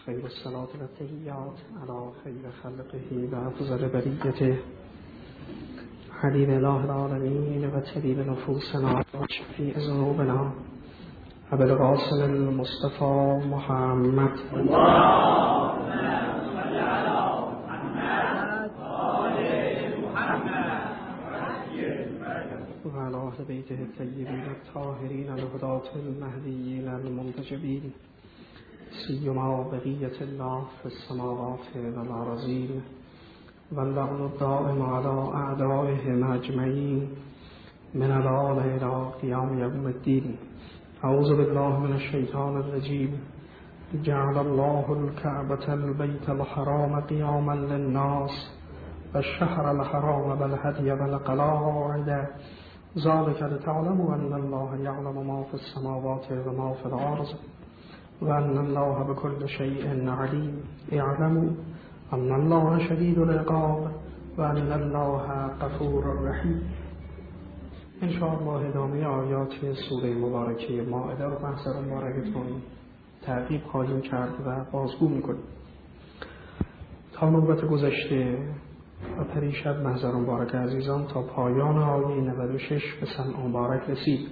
خیر الصلاة و التحیات علی خیر خلقه و افضل بریته حبیب الله العالمین و طبیب نفوسنا و شفیع ذنوبنا ابوالقاسم المصطفى محمد اللهم صل على محمد وآل محمد و علی اهل بیته الطیبین الطاهرین الهداة المهدیین المنتجبین سیما بقیة الله في السماوات والأرضین واللعن الدائم على أعدائهم أجمعین من الآن إلى قیام یوم الدین. اعوذ بالله من الشیطان الرجیم. جعل الله الكعبة البيت الحرام قياما للناس والشهر الحرام والهدي والقلائد ذلك لتعلموا أن الله يعلم ما في السماوات وما في الأرض وأن الله بكل شيء عليم. اعلموا أن الله شديد العقاب وأن الله غفور رحیم. انشاءالله ادامه آیات سوره مبارکه مائده رو بحث مبارکتون تعقیب خواهیم کرد و بازگو میکنیم. تا نوبت گذشته و پریشب محضر مبارک عزیزان تا پایان آیه 96 به سمع مبارک رسید.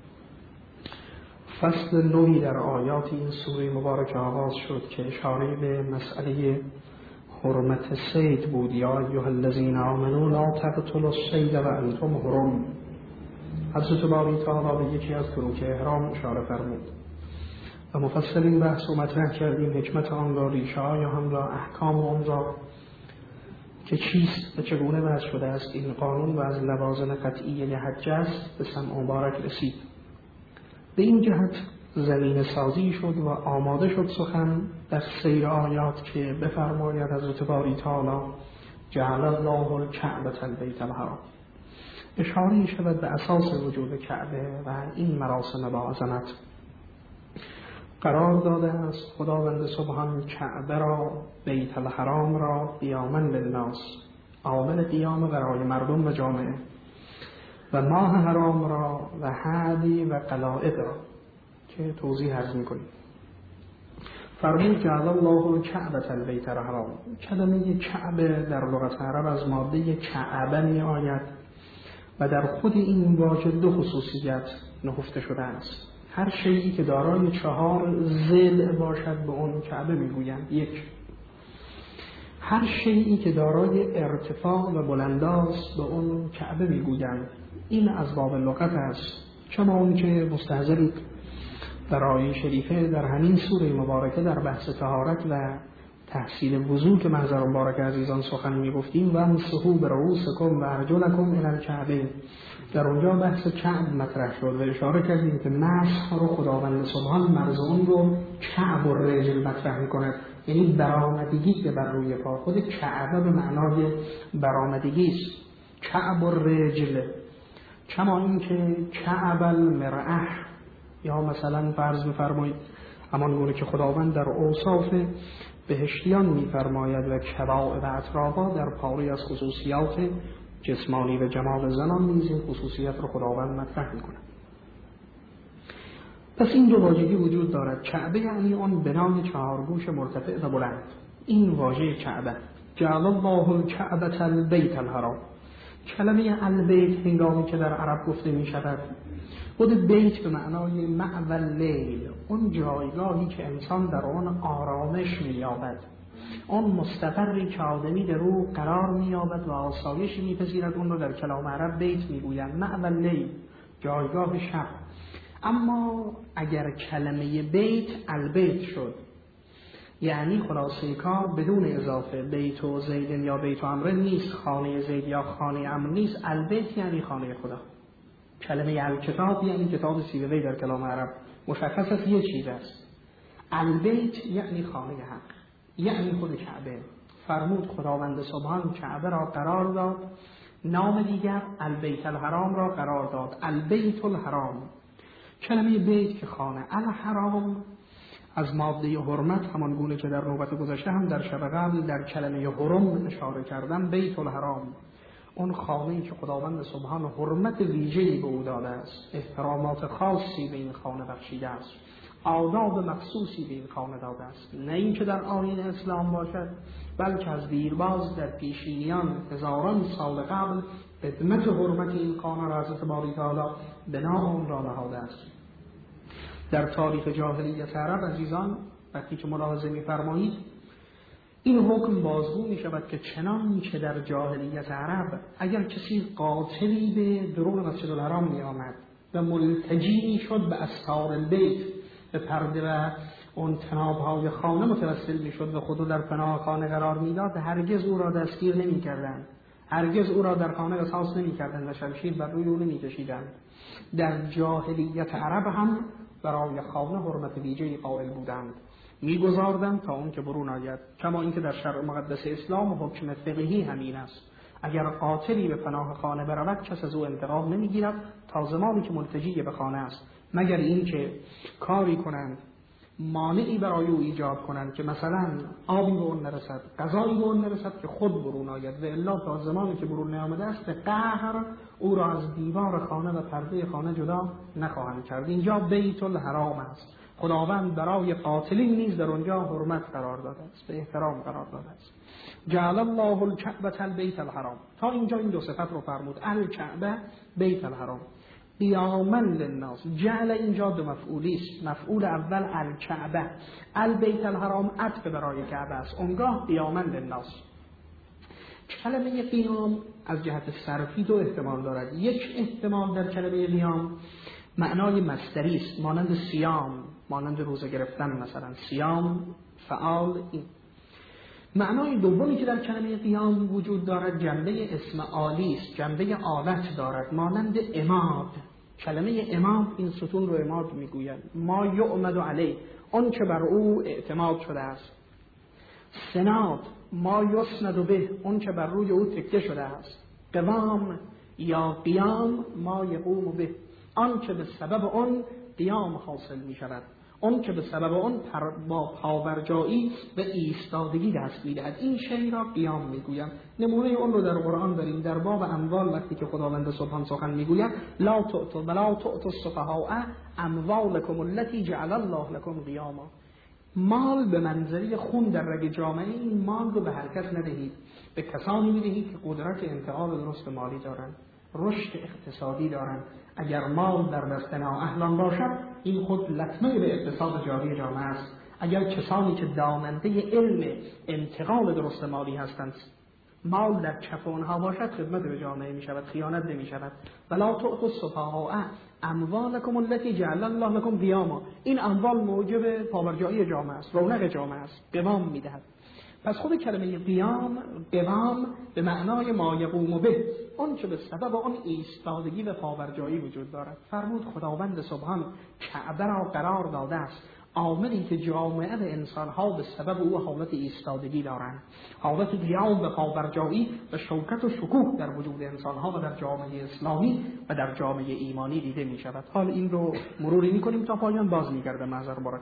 فصل نوی در آیات این سوره مبارک آغاز شد که اشاره به مسئله حرمت صید بود. یا ایها الذین آمنوا لا تقتلوا الصید و انتم حرم. حضرت باری تعالی به یکی از تروک احرام اشاره فرمود و مفصل این بحث رو مطرح کردیم، حکمت آن را، ریشه های آن را، احکام آن را که چیست و چگونه وضع شده است این قانون و از لوازم قطعی حج است به سمع مبارک رسید. به این جهت زمین سازی شد و آماده شد سخن در سیر آیات که بفرماید حضرت باری تعالی جعل الله الکعبة البیت الحرام. اشاره شود به اساس وجود کعبه و این مراسم با عظمت. قرار داده است خداوند سبحان کعبه را، بیت الحرام را قیاما للناس، عامل قیام برای مردم و جامعه، و ماه حرام را و هدی و قلائد را که توضیح عرض می‌کنیم. فرمود جعل الله الکعبة البیت الحرام. کلمه کعبه در لغت عرب از ماده کعبه می آید و در خود این واژه دو خصوصیت نهفته شده است. هر شیئی که دارای 4 ضلع باشد به اون کعبه میگویند. 1. هر شیئی که دارای ارتفاع و بلنداست به اون کعبه میگویند. این از باب لغت است. چما اون که مستحضرید در آیه شریفه در همین سوره مبارکه در بحث طهارت و تحصیل وضو که محضر مبارک عزیزان سخن میگفتیم و امسحوا برؤوسکم و ارجلکم الی الکعبین، در اونجا بحث کعب مطرح شد و اشاره کردیم که مسح رو خداوند سبحان مرزون رو کعب و رجل مطرح میکنه، یعنی برآمدگی که بر روی پا. خود کعبه به معنای برآمدگی است. کعب و رجل، کما این که کعب المرأه، یا مثلا فرض بفرمایید همان گونه که خداوند در اوصاف بهشتیان می‌فرماید و کباء و اترابا در پاره از خصوصیات جسمانی و جمال زنان نیز این خصوصیت رو خداوند مطرح می‌کند. پس این دو واژگی وجود دارد. کعبه یعنی آن بنای 4 گوش مرتفع و بلند. این واژه کعبه. جعل الله الکعبة البیت الحرام. کلمه البیت هنگامی که در عرب گفته می‌شود، خود بیت به معنای مأوى اللیل، اون جایگاهی که انسان در آن آرامش می‌یابد، آن مستقری که آدمی در او قرار می‌یابد و آسایش می‌پذیرد، اون رو در کلام عرب بیت می‌گویند. مأوى اللیل، جایگاه شب. اما اگر کلمه بیت البیت شد، یعنی خلاصه کار بدون اضافه بیت و زید یا بیت و عمرو نیست، خانه زید یا خانه عمرو نیست، البیت یعنی خانه خدا. کلمه الکتاب یعنی کتاب سیبوی در کلام عرب مشخص است یه چیز است. البیت یعنی خانه حق، یعنی خود کعبه. فرمود خداوند سبحان کعبه را قرار داد، نام دیگر البیت الحرام را قرار داد، البیت الحرام. کلمه بیت که خانه، الحرام از ماده حرمت، همان گونه که در نوبت گذشته هم در شب قبل در کلمه حرم اشاره کردم، بیت الحرام، اون خانه‌ای که خداوند سبحان حرمت ویژه‌ای به او داده است، احترامات خاصی به این خانه بخشیده است. آداب مخصوصی به این خانه داده است، نه اینکه در آیین اسلام باشد، بلکه از دیرباز در پیشینیان هزاران سال قبل خدمت حرمت این خانه را حضرت باری تعالی بنا آن را نهاده است. در تاریخ جاهلیت عرب عزیزان وقتی که ملاحظه می‌فرمایید این حکم بازگو می شود که چنان که در جاهلیت عرب اگر کسی قاتلی به درون مسجد الحرام می آمد و ملتجی می شد به استار البیت، به پرده و اون تنابهای خانه متوسل می شد و خودو در پناه خانه قرار می داد، هرگز او را دستگیر نمی کردند، هرگز او را در خانه قصاص نمی کردند و شمشیر بر روی او نمی کشیدند. در جاهلیت عرب هم برای خانه حرمت ویژه‌ای قائل بودند، می‌گذاردند تا اون که برون آید، کما اینکه در شرع مقدس اسلام و حکم فقهی همین است. اگر قاتلی به پناه خانه برود کس از او انتقام نمی‌گیرد تا زمانی که ملتجی به خانه است، مگر اینکه کاری کنند مانعی برای او ایجاد کنند که مثلا آبی به اون نرسد، غذایی به اون نرسد که خود برون آید، و الا تا زمانی که برون نیامده است به قهر او را از دیوار خانه و پرده خانه جدا نخواهند کرد. اینجا بیت الحرام است، خداوند برای قاتلین نیز در اونجا حرمت قرار داده است، به احترام قرار داده است. جعل الله الکعبة البیت الحرام، تا اینجا این دو صفت رو فرمود، الکعبه بیت الحرام قیاما للناس. جعل اینجا دو مفعولی است، مفعول اول الکعبه، البیت الحرام عطف برای کعبه است، اونگاه قیاما للناس. کلمه قیام از جهت صرفی دو احتمال دارد. یک احتمال در کلمه قیام معنای مصدری است، مانند صیام، مانند روزه گرفتن، مثلا صیام فعال. این معنای دومی که در کلمه قیام وجود دارد جنبه اسم آلی است، جنبه آلت دارد، مانند عماد. کلمه عماد این ستون رو عماد میگویند، ما یعمد علیه، آن که بر او اعتماد شده است. سناد، ما یسند به، آن که بر روی او تکیه شده است. قوام یا قیام، ما یقوم به، آن که به سبب آن قیام حاصل می شود، آن که به سبب آن با پابرجایی و ایستادگی دست می دهد. این شی را قیام می گویم. نمونه اون رو در قرآن داریم، در باب اموال وقتی که خداوند سبحان سخن می گوید لا تؤتوا ولا تؤتوا السفهاء اموالکم التي جعل الله لكم قیاما. مال به منزله خون در رگ جامعه، این مال رو به هر کس ندهید، به کسانی میدهید که قدرت انتقال درست مالی دارند، رشد اقتصادی دارند. اگر مال در دست نااهلان باشد این خود لطمه به اقتصاد جاری جامعه است. اگر کسانی که داننده علم انتقال درست مالی هستند مال در کف آنها باشد خدمت به جامعه می شود، خیانت نمی شود. ولا تؤتوا السفهاء اموالکم التي جعل الله لكم قیاما. این اموال موجب پابرجایی جامعه است، رونق جامعه است، قوام می دهد. پس خود کلمه قیام به معنای ما یقوم به، اون که به سبب آن ایستادگی و پابرجایی وجود دارد. فرمود خداوند سبحان کعبه را قرار داده است، عاملی که جامعه و انسانها به سبب او حالت ایستادگی دارند، حالت قیام و پابرجایی و شوکت و شکوه در وجود انسانها و در جامعه اسلامی و در جامعه ایمانی دیده می شود. حال این رو مروری می کنیم تا پایان، باز می گرده معذر بارک.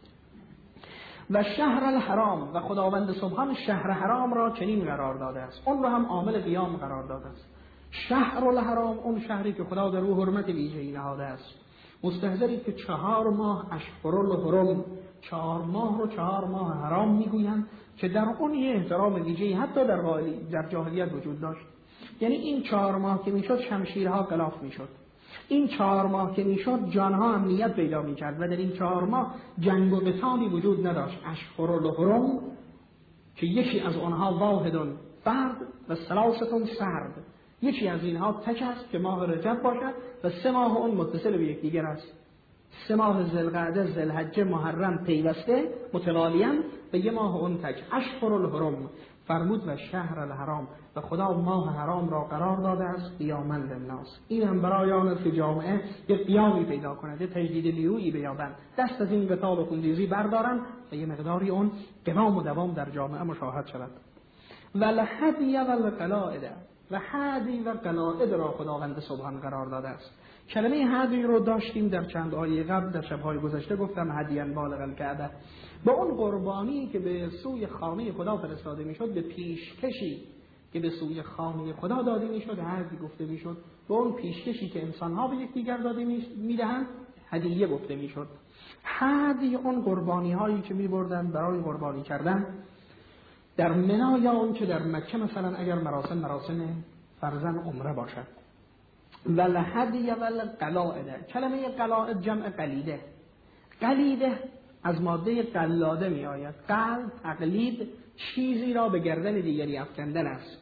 و شهر الحرام، و خداوند سبحان شهر حرام را چنین قرار داده است، اون رو هم عامل قیام قرار داده است. شهر الحرام اون شهری که خدا در او حرمت ویژه‌ای نهاده است. مستحضری که 4 ماه اشهر الحرم، 4 ماه رو 4 ماه حرام میگویند که در اون یه احترام ویژه‌ای حتی در جاهلیت وجود داشت. یعنی این 4 ماه که میشد شمشیرها غلاف میشد، این 4 ماه که میشد جانها امنیت پیدا میکرد و در این 4 ماه جنگ و قتالی وجود نداشت. اشهر الحرم که یکی از آنها واحدون فرد و ثلاثتون سرد، یکی از اینها تک است که ماه رجب باشد و 3 ماه اون متصل به یکدیگر است. 3 ماه ذوالقعده، ذوالحجه، محرم پیوسته متوالیاً و 1 ماه اون تک. اشهر الحرم فرمود و شهر الحرام، و خدا ماه حرام را قرار داده است قیاما للناس. این هم برای آن است که جامعه یه قیامی پیدا کند، یه تجدید نیرویی بیابند، دست از این قتال و خونریزی بردارند و یه مقداری اون قوام و دوام در جامعه مشاهد شود. والهدی والقلائد، و هدی و قلائد را خداوند سبحان قرار داده است. کلمه هدی رو داشتیم در چند آیه قبل، در شب‌های گذشته گفتم هدیاً بالغ الکعبه، با اون قربانی که به سوی خانه خدا فرستاده میشد، به پیشکشی که به سوی خانه خدا داده میشد هدی گفته میشد. به اون پیشکشی که انسان‌ها به یکدیگر داده میدهند هدیه گفته میشد. هدی اون قربانی هایی که می بردن برای قربانی کردن در منا یا اون که در مکه مثلا اگر مراسم فرضاً عمره باشد. ول هدی ول قلائد. کلمه قلائد جمع قلیده. قلیده از ماده قلاده می آید. قلب تقلید، چیزی را به گردن دیگری افکندن است.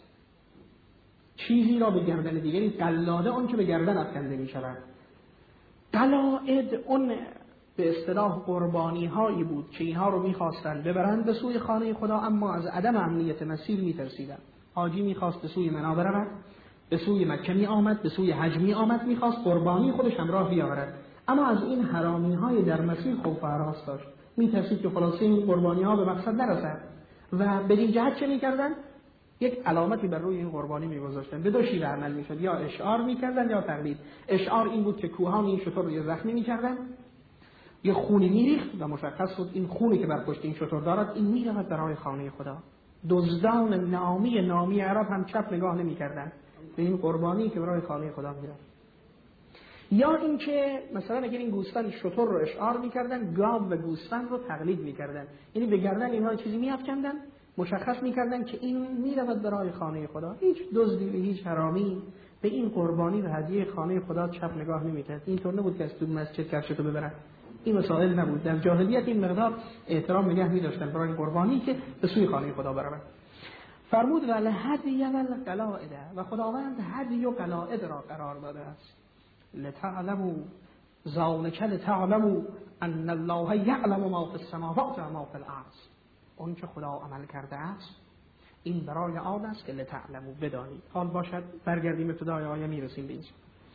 چیزی را به گردن دیگری، قلاده اون که به گردن افکنده می شود. قلائد اون به اصطلاح قربانی هایی بود که اینها رو می‌خواستند ببرند به سوی خانه خدا، اما از عدم امنیت مسیر می‌ترسیدند. حاجی می‌خواست به سوی منا برود، به سوی مکه می‌آمد، به سوی حج می‌آمد، می‌خواست قربانی خودش همراه بیاورد، اما از این حرامی‌های در مسیر خوف و هراس داشت. می‌ترسید که خلاصه این قربانی‌ها به مقصد نرسد و به این جهت چه می‌کردند؟ یک علامتی بر روی این قربانی می‌گذاشتند. به دو شیوه عمل می‌شد، یا اشعار می‌کردند یا تقلید. اشعار این بود که کوهان این شتر رو زخمی می‌کردند، یه خونی میریخت و مشخص بود این خونی که بر پشت این شتر دارد این میرود برای خانه خدا. دزدان نامی عرب هم چپ نگاه نمی‌کردند به این قربانی که برای خانه خدا میرفت. یا اینکه مثلا اگر این گوسفند شتر رو اشعار می‌کردن، گاو و گوسفند رو تقلید می‌کردن، یعنی به گردن اینها چیزی می‌افکندن، مشخص می‌کردن که این میرود برای خانه خدا. هیچ دزدی و هیچ حرامی به این قربانی و هدیه خانه خدا چپ نگاه نمی‌کرد. اینطور نبود که از تو مسجد کفشتو ببرن. این مسائل نبود. در جاهلیت این مقدار احترام نگه می‌داشتن برای این قربانی که به سوی خانه خدا برود. فرمود ول هدی ول قلائد، و خداوند هدی و قلائد را قرار داده است. لتعلموا ذالک لتعلموا ان الله یعلم ما فی السماوات و ما فی الارض. اون که خدا عمل کرده است این برای آن است که لتعلموا بدانید. حال باشد برگردیم ابتدای آیه میرسیم به اینجا.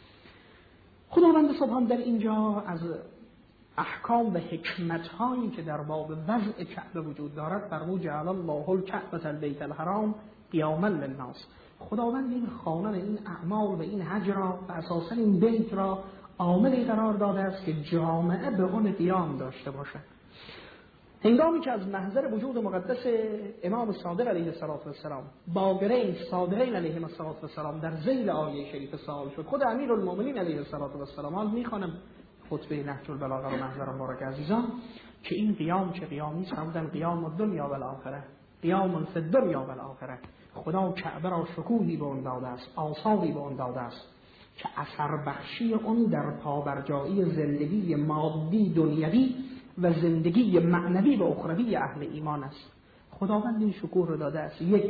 خداوند سبحان در اینجا از احکام و حکمت هایی که در باب وضع کعبه وجود دارد فرمود جعل الله الکعبة البیت الحرام قیاما للناس. خداوند این خانه، این اعمال و این حج را و اساسا این بیت را عاملی قرار داده است که جامعه به اون قیام داشته باشد. هنگامی که از محضر وجود مقدس امام صادق علیه السلام باقرین صادقین علیهم السلام در ذیل آیه شریف سوال شد. خود امیرالمومنین علیه السلام حال میخوانم خطبه نهج البلاغه و محضر مبارک عزیزان که این قیام چه قیامی است؟ فرمودند قیام الدنیا و الاخره، قیام فی الدنیا و الاخره. خدا کعبه را شکوهی به اون داده است، آثاری به اون داده است که اثر بخشی اون در پابرجایی زندگی مادی دنیوی و زندگی معنوی و اخروی اهل ایمان است. خداوند این شکوه را داده است. یک،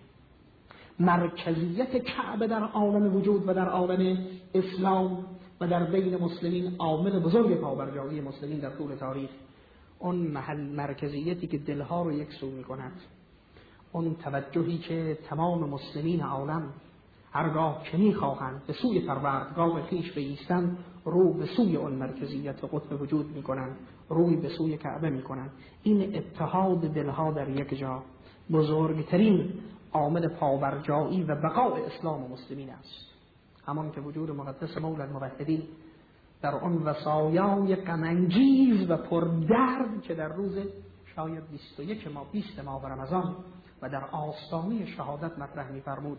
مرکزیت کعبه در عالم وجود و در عالم اسلام و در بین مسلمین عامل بزرگ پابرجایی مسلمین در طول تاریخ. اون مرکزیتی که دلها رو یک سو می کند، اون توجهی که تمام مسلمین عالم هرگاه که می خواهند به سوی پروردگار خویش بایستند رو به سوی اون مرکزیت قطب وجود می کنند، روی به سوی کعبه می کنند. این اتحاد دلها در یک جا بزرگترین عامل پابرجایی و بقای اسلام و مسلمین است. همان که وجود مقدس مولا الموحدین در اون وصایای غم‌انگیز و پردرد که در روز شاید 20 ماه رمضان و در آستانه شهادت مطرح می‌فرمود: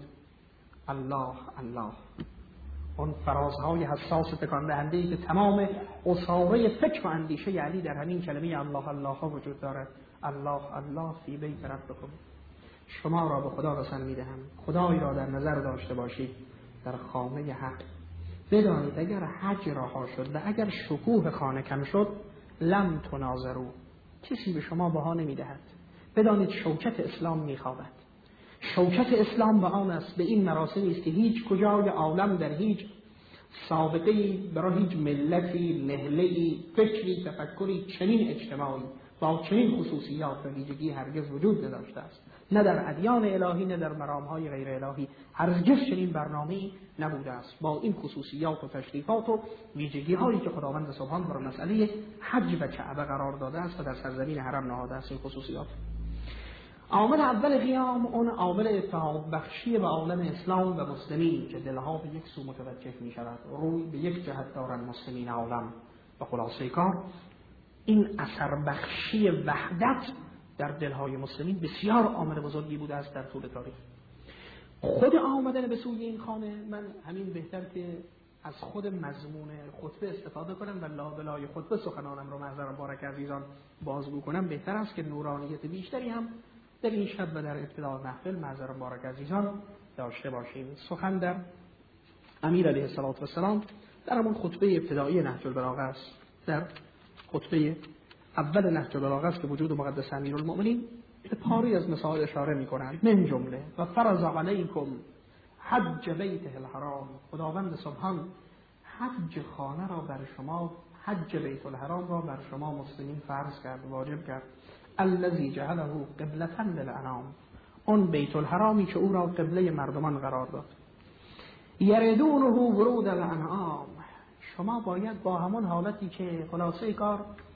الله الله. اون فرازهای حساس تکان دهنده‌ای که تمام عصاره فکر و اندیشه علی در همین کلمه الله الله ها وجود دارد. الله الله فی بیت ربکم. شما را به خدا قسم می‌دهم خدایی را در نظر داشته باشید در خانه حق. بدانید اگر حج رها شد و اگر شکوه خانه کم شد لم تناظروا، کسی به شما بها نمی‌دهد. بدانید شوکت اسلام می‌خوابد. شوکت اسلام به آن است، به این مراسمی است که هیچ کجای عالم در هیچ سابقه‌ای برای هیچ ملتی، مهله‌ای، فکری، تفکری چنین اجتماعی با چنین خصوصیات و ویژگی هرگز وجود نداشته است. نه در ادیان الهی نه در مرام‌های غیر الهی هرگز چنین برنامه‌ای نبوده است با این خصوصیات و تشریفات و ویژگی‌هایی که خداوند سبحان بر مسئله حج و کعبه قرار داده است و در سرزمین حرم نهاده است. این خصوصیات عامل اول قیام اون عامل اتحاد بخشی به عالم اسلام و مسلمین که دلها به یک سو متوجه می شود، روی به یک جهت دارند مسلمین عالم. و خلاصه کار این اثر بخشی وحدت در دلهای مسلمین بسیار عامل بزرگی بوده است در طول تاریخ. خود آمدن به سوی این خانه، من همین بهتر که از خود مضمون خطبه استفاده کنم و لابلای خطبه سخنانم رو محضر مبارک عزیزان بازگو کنم، بهتر است که نورانیت بیشتری هم در این شب و در ابتدای محفل محضر مبارک عزیزان داشته باشیم. سخن در امیر علیه السلام در همون خطبه ابتدایی نهج البلاغه است، در خطبه اول نهج البلاغه است که وجود مقدس امیرالمؤمنین به پاری از مسائل اشاره می‌کنند. من جمله و فرض علیکم حج بیته الحرام، خداوند سبحان حج خانه را بر شما، حج بیت الحرام را بر شما مسلمین فرض کرد، واجب کرد. الذی جعله قبلة للانام، اون بیت الحرامی که او را قبله مردمان قرار داد. یردونه ورود الانعام، شما باید با همون حالتی که خلاصه کار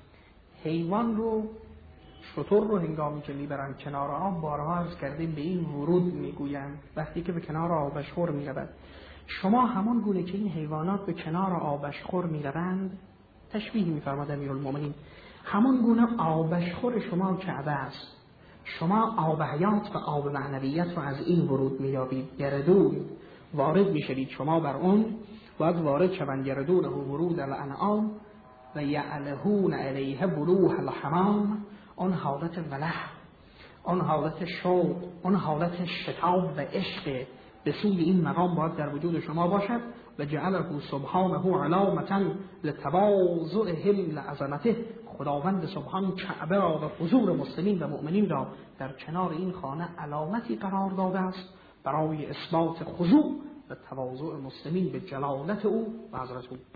حیوان رو، شتر رو هنگامی که میبرن کنار آب، بارها عرض کردیم به این ورود میگویند وقتی که به کنار آبشخور میرود. شما همان گونه که این حیوانات به کنار آبشخور میروند، تشبیه میفرماد امیرالمؤمنین، همان گونه آبشخور شما کعبه است. شما آب حیات و آب معنویت رو از این ورود مییابید. یردون، وارد میشوید شما بر اون، باید وارد شوند. یردونه ورود الانعام و یعلهون علیه بلوح الحمام، اون حالت وله، اون حالت شوق، اون حالت شتاب و عشق به سوی این مقام باید در وجود شما باشد. و جعله سبحانه علامتا لتواضعهم لعظمته، خداوند سبحان کعبه را و حضور مسلمین و مؤمنین را در کنار این خانه علامتی قرار داده است برای اثبات خضوع و تواضع مسلمین به جلالت او و حضرت او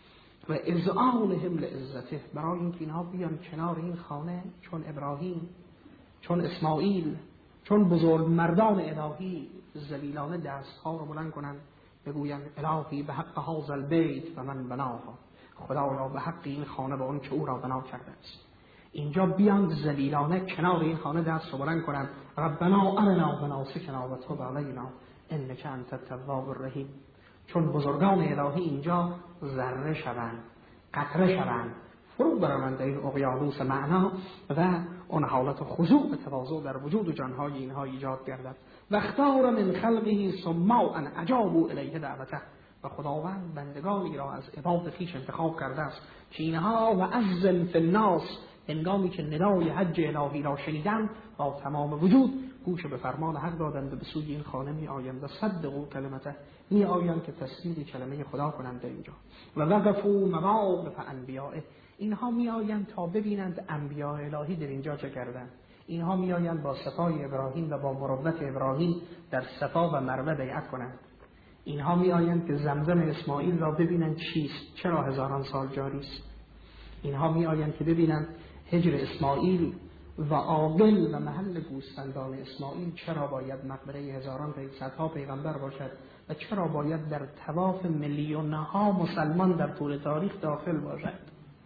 و اذعانهم لعزته، برای اینکه اینها بیان کنار این خانه چون ابراهیم، چون اسماعیل، چون بزرگ مردان الهی ذلیلانه دستها رو بلند کنند، بگویند الهی به حق هذا البیت و من بناها، خدایا به حق این خانه و اون که او را بنا کرده است. اینجا بیان ذلیلانه کنار این خانه دست رو بلند کنند، ربنا ارنا مناسکنا و تب علینا انک انت التواب الرحیم. چون بزرگان الهی اینجا ذره شوند، قطره شوند، فرو بروند در این اقیانوس معنا و اون حالت خضوع و تواضع در وجود جانهای اینها ایجاد گردد. و اختار من خلقه سماعا اجابوا الیه دعوته، و خداوند بندگانی را از عباد خویش انتخاب کرده است که اینها و اذن فی الناس، هنگامی که ندای حج الهی را شنیدند با تمام وجود گوش به فرمان حق دادند و به سوی این خانه می آیند و صدقوا کلمته، می آیند که تصدیق کلمه خدا کنند اینجا. و وقفوا مواقف انبیائه، اینها می آیند تا ببینند انبیاء الهی در اینجا چه کردند. اینها می آیند با صفای ابراهیم و با مروت ابراهیم در صفا و مروه بیعت کنند. اینها می آیند که زمزم اسماعیل را ببینند چیست، چرا هزاران سال جاری است. اینها می آیند که ببینند هجر اسماعیل و عاقل و محل گوسفندان اسماعیل چرا باید مقبره هزاران صدها پیغمبر باشد و چرا باید در طواف میلیون‌ها مسلمان در طول تاریخ داخل باشد.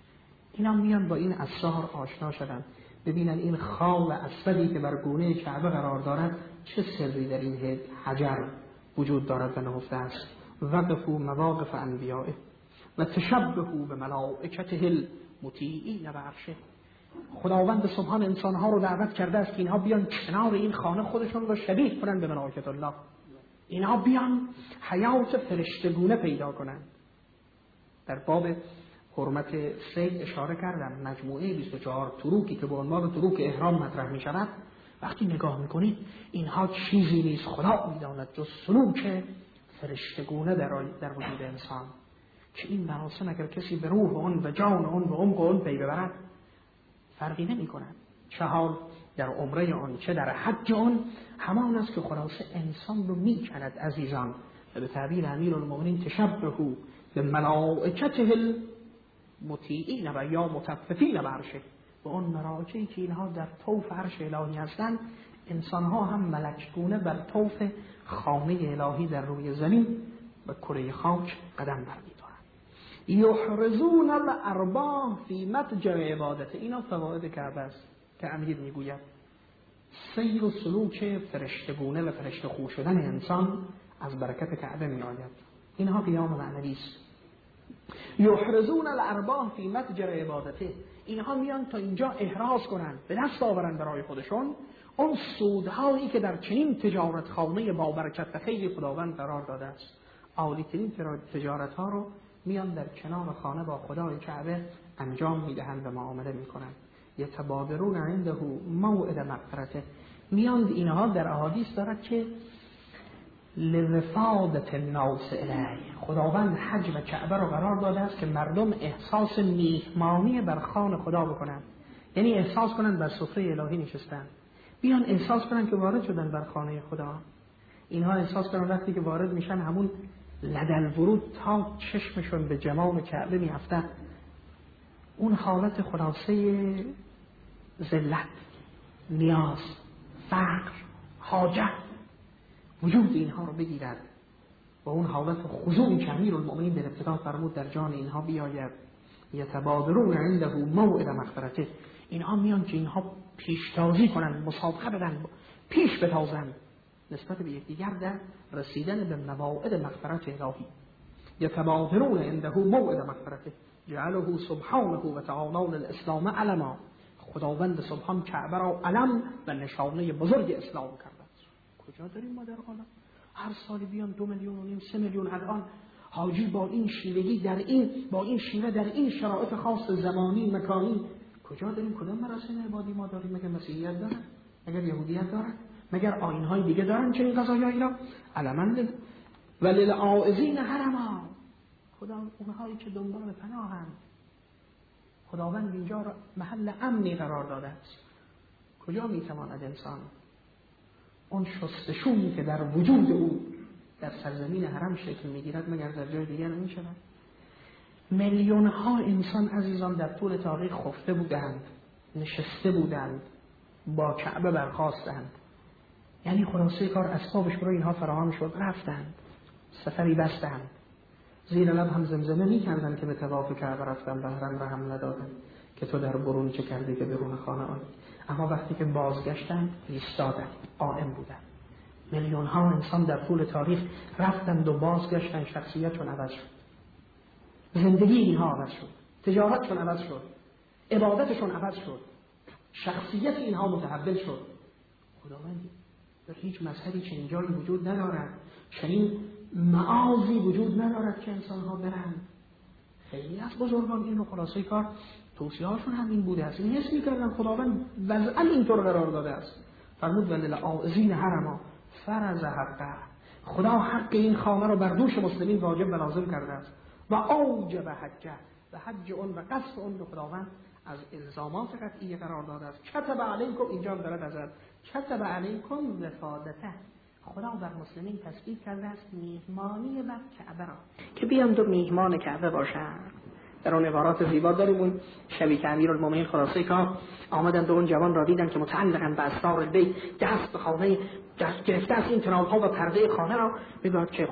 اینا میان با این اسرار آشنا شدن، ببینن این خال اسودی که بر گونه کعبه قرار دارد چه سری در این حجر وجود دارد و نهفته است. وقفوا مواقف انبیائه و تشبهوا به ملائکته المطیعین و عرشه. خداوند سبحان انسانها رو دعوت کرده است که اینها بیان کنار این خانه خودشون رو شبیه کنند به ملائکت الله، اینها بیان حیات فرشتگونه پیدا کنند. در باب حرمت صید اشاره کردم، مجموعه 24 تروکی که به عنوان تروک احرام مطرح می شود، وقتی نگاه میکنید اینها چیزی نیست خدا میداند جز سلوک فرشتگونه در وجود انسان، که این مراسم اگر کسی به روح اون و جان اون و عمق اون پی ببرد فرقی نمی کند. چه حال در عمره اون چه در حج اون همان است که خلاصه انسان رو می کند عزیزان. و به تعبیر امیرالمؤمنین تشبهوا به ملائکته المطیعین و یا مطففین بعرشه، و اون ملائکه‌ای که اینها در طوف عرش الهی هستند، انسانها هم ملکگونه بر طوف خانه الهی در روی زمین و کره خاک قدم برمی‌دارند. یحرزون الارباح فی متجر عبادته، اینا فواید کعبه است که امیر میگوید سیر و سلوک فرشتگونه و فرشته خو شدن انسان از برکت کعبه می آید. اینها قیام معنوی است. یحرزون الارباح فی متجر عبادته، اینها میان تا اینجا احراز کنند، به دست آورند برای خودشون اون سودهایی که در چنین تجارت خانه با برکت و خیر خداوند قرار داده است. عالی‌ترین تجارت ها رو میان در کنار خانه با خدای کعبه انجام میدهند و معامله میکنند. یتبادرون عنده موعد مغفرته. میان اینها در احادیث دارد که لرفادت الناس الیه، خداوند حج و کعبه رو قرار داده است که مردم احساس میهمانی بر خوان خدا بکنند، یعنی احساس کنند بر سفره الهی نشستند، بیان احساس کنند که وارد شدن بر خانه خدا. اینها احساس کنند وقتی که وارد میشن همون لدل ورود تا چشمشون به جمال کعبه میافتد، اون حالت خلاصه ذلت، نیاز، فقر، حاجت وجود اینها رو بگیرد و اون حالت خضوعی که امیرالمؤمنین در ابتدا فرمود در جان اینها بیاید. یتبادرون عنده موعد مغفرته. اینها میان که اینها پیشتازی کنند، مسابقه بدن، پیش بتازند نسبت به یکدیگر در رسیدن به مواعد مغفرت الهی. یتبادرون عنده موعد مغفرته جعله سبحانه و تعالی الاسلام علما. خداوند سبحان کعبه را علم و نشانه بزرگ اسلام کرده. کجا داریم ما در عالم؟ هر سال بیان 2.5 میلیون 3 میلیون الان حاجی با این شیوهی در این با این شیوه در این شرایط خاص زمانی مکانی. کجا داریم؟ کدام مراسم عبادی ما داریم؟ مگر مسیحیت داره؟ مگر یهودیت داره؟ مگر آیین‌های دیگه دارن چنین قضایایی را؟ علماً وللعائزین حرما. خدا اونهایی که دنبال پناهند، خداوند اینجا را محل امنی قرار داده است. کجا میتواند انسان اون شستشویی که در وجود او در سرزمین حرم شکل میگیرد مگر در جای دیگر نمیشود؟ میلیون ها انسان عزیزان در طول تاریخ خفته بودند، نشسته بودند، با کعبه برخاستند، یعنی خلاصه کار اسبابش برای اینها فراهم شد، رفتند، سفری بستند، زیر لب هم زمزمه میکردند که به طواف کعبه رفتن و حرم را هم ندادند که تو در برون چه کردی که درون خانه آیی. اما وقتی که بازگشتند ایستادند، قائم بودند. میلیون ها انسان در طول تاریخ رفتند و بازگشتند، شخصیتشون عوض شد، زندگی اینها عوض شد، تجارتشون عوض شد، عبادتشون عوض شد، شخصیت اینها متحول شد. خداوندی در هیچ مذهبی چنین جایی وجود ندارد، چنین معازی وجود ندارد که انسانها برند. خیلی از بزرگان این رو خلاصه کار توصیه هاشون هم این بوده است، این حس می‌کردن خداوند وضعاً اینطور قرار داده است. فرمود وللعائزین حرما فرض حقه. خدا حق این خانه رو بر دوش مسلمین واجب و لازم کرده است و اوجب حجه، و حج اون و قصد اون رو خداوند از الزامات قطعی قرار داده است. کتب علیکم، اینجا دارد ازت کتب علیکم وفادته. خدا بر مسلمین تثبیت کرده است میهمانی بر کعبه را، که بیان دو میهمان کعبه باشند. در اون عبارات زیبا داریم اون شبی که امیرالمومنین خلاصه کار آمدند و اون جوان را دیدن که متعلقاً به اسرار البیت دست به خانه دست گرفته از این تناب‌ها و پرده خانه را میگوید که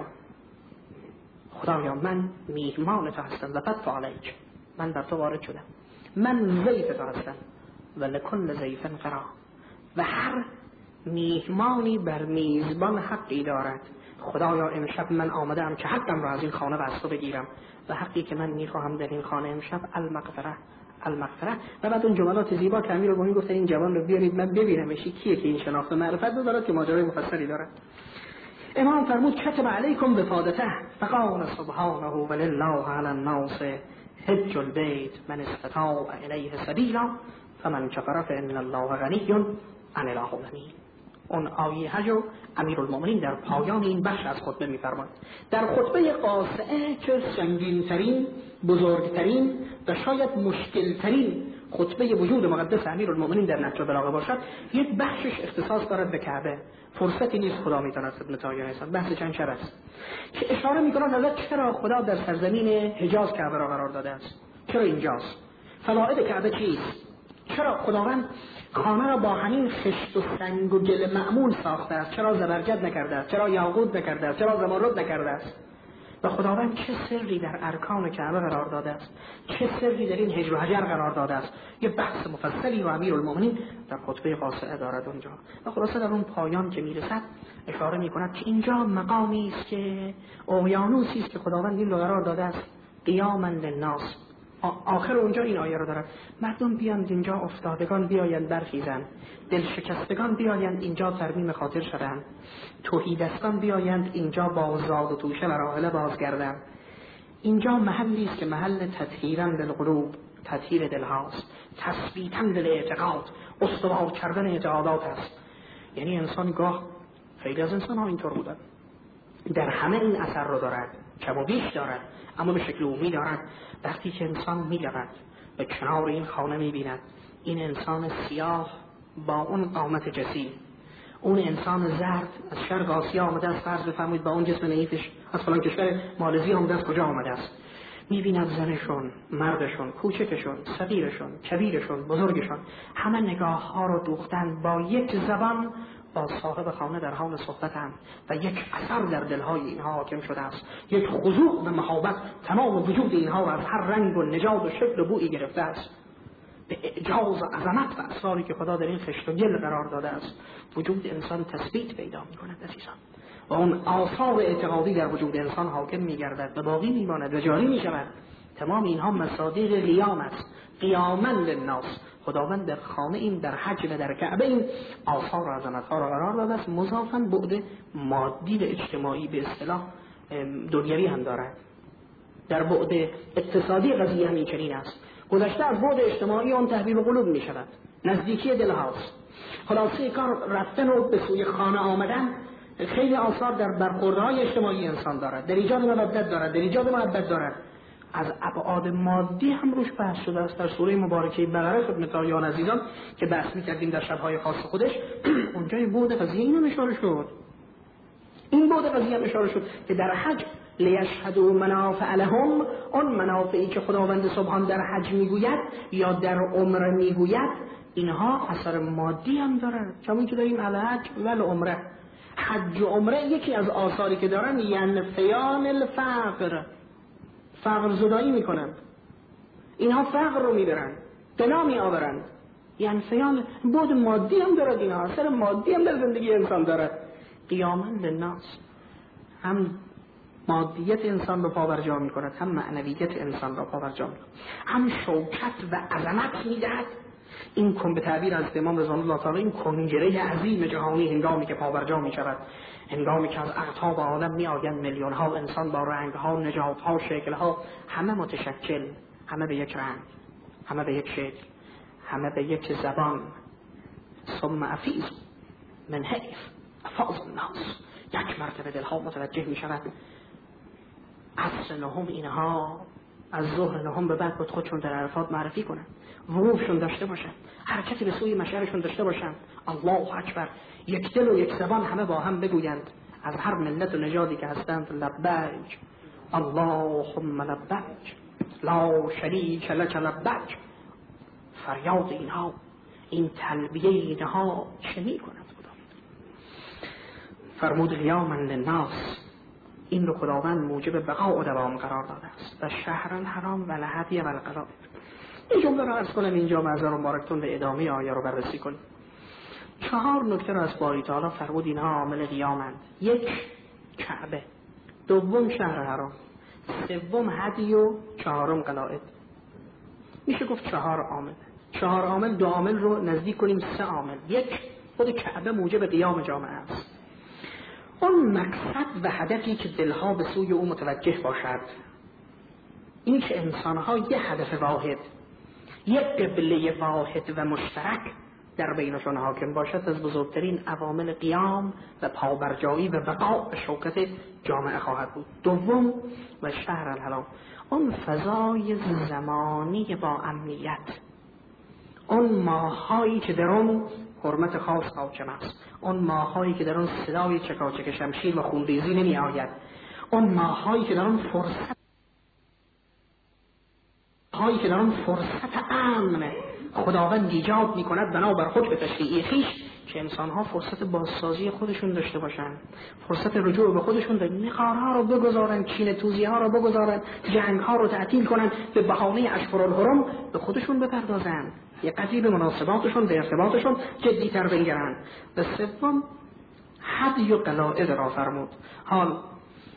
خدایا من میهمان تو هستم و فت علیک، من بر تو وارد شدم، من ضیف تو هستم و لکل ضیف قرا، و هر میهمانی بر میزبان حقی دارد. خدایا امشب من آمدم که حقم را از این خانه از تو بگیرم و حقی که من میخواهم در این خانه امشب المغفره. و بعد اون جملات زیبا که امیرالمومنین گفت این جوان رو بیارید من ببینمش کیه که این شناخت و معرفت دارد که ماجرای مفصلی دارد. امام فرمود کتب علیکم وفادته فقال سبحانه ولله علی الناس حج البیت من استطاع الیه سبیلا فمن کفر فان الله غنی عن العالمین. اون آیه حج رو امیرالمومنین در پایان این بخش از خطبه می‌فرماید. در خطبه قاصعه که سنگین‌ترین، بزرگترین و شاید مشکل‌ترین خطبه وجود مقدس امیرالمومنین در نهج البلاغه باشد، یک بخشش اختصاص دارد به کعبه. فرصتی نیست خدا می‌تواند ابن تایمیه هستند، بحث چند شب است که اشاره می‌کند حالا چرا خدا در سرزمین حجاز کعبه را قرار داده است، چرا اینجاست، فواید کعبه چیست، چرا خداوند خانه را با همین خشت و سنگ و گل معمول ساخته است، چرا زبرجد نکرده است، چرا یاقوت نکرده است، چرا زمرد نکرده است، و خداوند چه سری در ارکان کعبه قرار داده است، چه سری در این حجر و حجر قرار داده است. یه بحث مفصلی رو امیرالمومنین در خطبه قاصعه دارد اونجا، و خلاصه در اون پایان که میرسد اشاره میکند که اینجا مقامی است که اقیانوسی است که خداوند این رو قرار داده است قیاما للناس، آخر اونجا این آیه رو دارد مردم بیاند اینجا، افتادگان بیایند برخیزند، دل شکستگان بیایند اینجا ترمیم خاطر شدند، تهیدستان بیایند اینجا با زاد و توشه و راحله بازگردند. اینجا محلی است که محل تطهیرا للقلوب، تطهیر دل هاست، تثبیتا للاعتقاد، استوار کردن اعتقادات است. یعنی انسان گاه، خیلی از انسان ها اینطور بودن، در همه این اثر رو دارد، کم و بیش دارد، اما به شکل عمومی دارد. وقتی که انسان می‌رود و کنار این خانه می‌بیند این انسان سیاه با اون قامت جسیم، اون انسان زرد از شرق آسیا آمده است، فرض بفرمایید با اون جسم نیفش از فلان کشور مالزی آمده است، کجا آمده است، می‌بیند زنشون، مردشون، کوچکشون، صغیرشون، کبیرشون، بزرگشون، همه نگاه‌ها رو دوختن، با یک زبان با صاحب خانه در حال صحبتند و یک اثر در دلهای اینها حاکم شده است، یک خضوع و محبت تمام وجود اینها و از هر رنگ و نژاد و شکل و بویی گرفته است. به اعجاز و عظمت و اسراری که خدا در این خشت و گل قرار داده است، وجود انسان تثبیت پیدا می‌کند عزیزان، و اون آثار اعتقادی در وجود انسان حاکم می‌گردد و باقی می‌ماند و جاری می‌شود. تمام اینها مصادیق قیام است، قیاما للناس. خداوند در خانه این، در حج و در کعبه این آثار و عظمت‌ها را قرار داده است. مضافاً بعد مادی و اجتماعی به اصطلاح دنیوی هم دارد. در بعد اقتصادی قضیه همین چنین است. گذشته از بعد اجتماعی اون تحبیب قلوب می شود، نزدیکی دل هاست. خلاصه کار رفتن و به سوی خانه آمدن خیلی آثار در برخوردهای اجتماعی انسان دارد، در ایجاد مودت دارد، در ایجاد محبت دارد. از ابعاد مادی هم روش بحث شده است در سوره مبارکه بقره خدمت آیان عزیزان که بحث می‌کردیم در شب‌های خاص خودش. اونجا این بعد قضیه اینو اشاره شد، این بعد قضیه اشاره شد که در حج لیشهدوا منافع لهم، اون منافعی که خداوند سبحان در حج میگوید یا در عمره میگوید، اینها اثر مادی هم دارن. چون که داریم الحج و العمره، حج و عمره یکی از آثاری که دارن ینفیان الفقر، فقر زدایی میکنند، اینها فقر رو میبرند، بلا میآورند. ینفیان بود مادی هم دارد، اینها اثر مادی هم در زندگی انسان دارد. قیاما للناس، هم مادیت انسان رو پابرجا میکند، هم معنویت انسان رو پابرجا میکند، هم شوکت و عظمت میدهد. این کن به تعبیر از امام رضوان الله تعالی، این کنگره عظیم جهانی هنگامی که پابرجا می شود، هنگامی که از اقطاب عالم می آیند میلیون ها انسان با رنگ ها، نژاد ها، شکل ها، همه متشکل، همه به یک رنگ، همه به یک شکل، همه به یک زبان. ثم افیض من حیث افاض الناس، یک مرتبه دلها متوجه می شود. عصر نهم اینها از ظهر نهم به بعد بود خودشون در عرفات معرفی کنن، وقوفشون داشته باشن، حرکتی به سوی مشعرشون داشته باشن، الله اکبر، یک دل و یک زبان همه با هم بگویند از هر ملت و نژادی که هستند لبیک اللهم لبیک لا شریک لک لبیک. فریاد اینها، این تلبیه اینها چه می کند؟ فرمود قیاما للناس، این رو خداوند موجب بقا و دوام قرار داده است. و شهر الحرام و الهدی و القلائد. این جمله رو عرض کنم اینجا معذر مبارکتون به ادامه آیه رو بررسی کنیم. 4 نکته رو از باری تعالی فرمود اینها عامل قیامند. 1 کعبه، 2 شهر حرام، 3 هدی و 4 قلائد. میشه گفت 4 عامل. 4 عامل، 2 عامل رو نزدیک کنیم 3 عامل. 1 خود کعبه موجب قیام جامعه است. اون مقصد و هدفی که دلها به سوی او متوجه باشد، این که انسانها یه هدف واحد، یک قبله واحد و مشترک در بینشان حاکم باشد، از بزرگترین عوامل قیام و پابرجایی و بقا و شوکت جامعه خواهد بود. 2 و شهر الحرام، اون فضای زمانی با امنیت، اون ماهایی که در اون حرمت خاص حاکم است، اون ماهایی که در اون صدای چکاچک شمشیر و خونریزی نمی آید، اون ماهایی که در اون فرصت امن خداوند ایجاد می کند بنابر حکم تشریعی خویش که انسانها فرصت بازسازی خودشون داشته باشن، فرصت رجوع به خودشون، نقارها رو بگذارن، کینه توزی ها رو بگذارن، جنگ ها رو تعطیل کنن، به بهانه اشهر الحرم به خودشون بپردازن، یه قضیه به مناسباتشون، به ارتباطشون جدی تر بنگرن. و 3 هدی و قلائد را فرمود. حال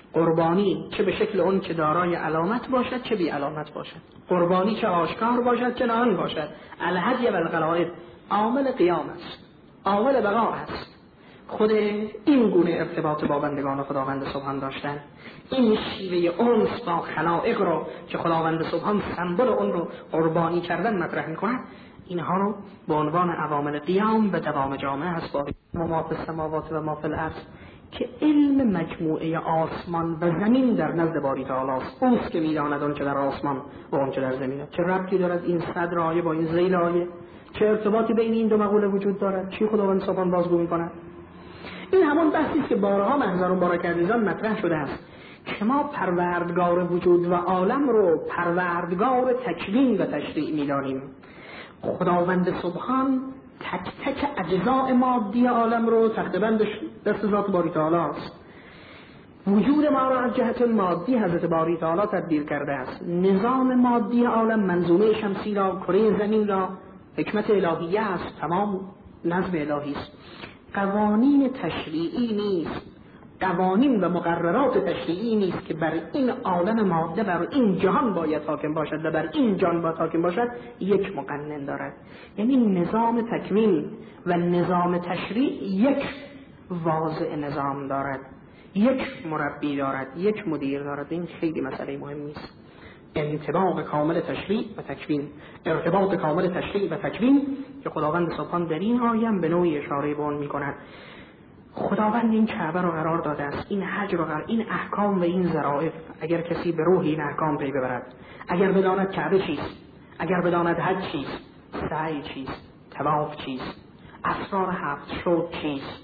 قربانی چه به شکل اون که دارای علامت باشد چه بی علامت باشد، قربانی چه آشکار باشد چه نهان باشد، الهدی و القلائد عامل قیام است، عامل بقا است. خود این گونه ارتباط با بندگان خداوند سبحان داشتن، این شیوه انس با خلائق رو که خداوند سبحان سمبل اون رو قربانی کردن مطرح می‌کند، اینها رو به عنوان عوامل قیام و دوام جامعه هست. با ما فی السماوات و ما فی الارض که علم مجموعه آسمان و زمین در نزد باری تعالی است، اوست که می‌داند اون چه در آسمان و اون چه در زمین است. چه ربطی دارد این صدر آیه با این ذیل آیه؟ چه ارتباطی بین این دو مقوله وجود دارد؟ چی خداوند سبحان بازگو می‌کند؟ این همون بحثی است که بارها محضر مبارک عزیزان مطرح شده است که ما پروردگار وجود و عالم رو پروردگار تکوین و تشریع می‌دانیم. خداوند سبحان تک تک اجزاء مادی عالم رو تحت بند دست ذات باری تعالی است. وجود ما را از جهت مادی حضرت باری تعالی تدبیر کرده است. نظام مادی عالم، منظومه شمسی را، کره زمین را حکمت الهیه است، تمام نظم الهی است. قوانین تشریعی نیست، قوانین و مقررات تشریعی نیست که بر این عالم ماده، بر این جهان باید حاکم باشد و بر این جهان باید حاکم باشد. یک مقنن دارد، یعنی نظام تکوین و نظام تشریع یک واضع نظام دارد، یک مربی دارد، یک مدیر دارد. این خیلی مسئله مهمی است. انطباق کامل تشریع و تکوین، ارتباط کامل تشریع و تکوین که خداوند سبحان در این آیه به نوعی اشاره به آن می‌کند. خداوند این کعبه رو قرار داده است، این حج رو قرار، این احکام و این ظرائف. اگر کسی به روح این احکام پی ببرد، اگر بداند کعبه چیست، اگر بداند حج چیست، سعی چیست، طواف چیست، اسرار هفت شوط چیست،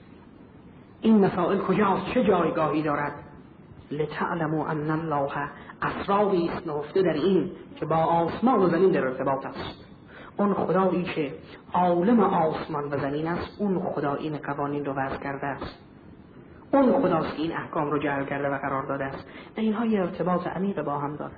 این مسائل کجاست، چه جایگاهی دارد، لتعلموا ان الله، اسراری است نهفته در این که با آسمان و زمین در ارتباط است. اون خدایی که عالم آسمان و زمین است، اون خدا این قوانین رو وضع کرده است، اون خداست که این احکام رو جعل کرده و قرار داده است. و اینها یه ارتباط عمیق با هم داره.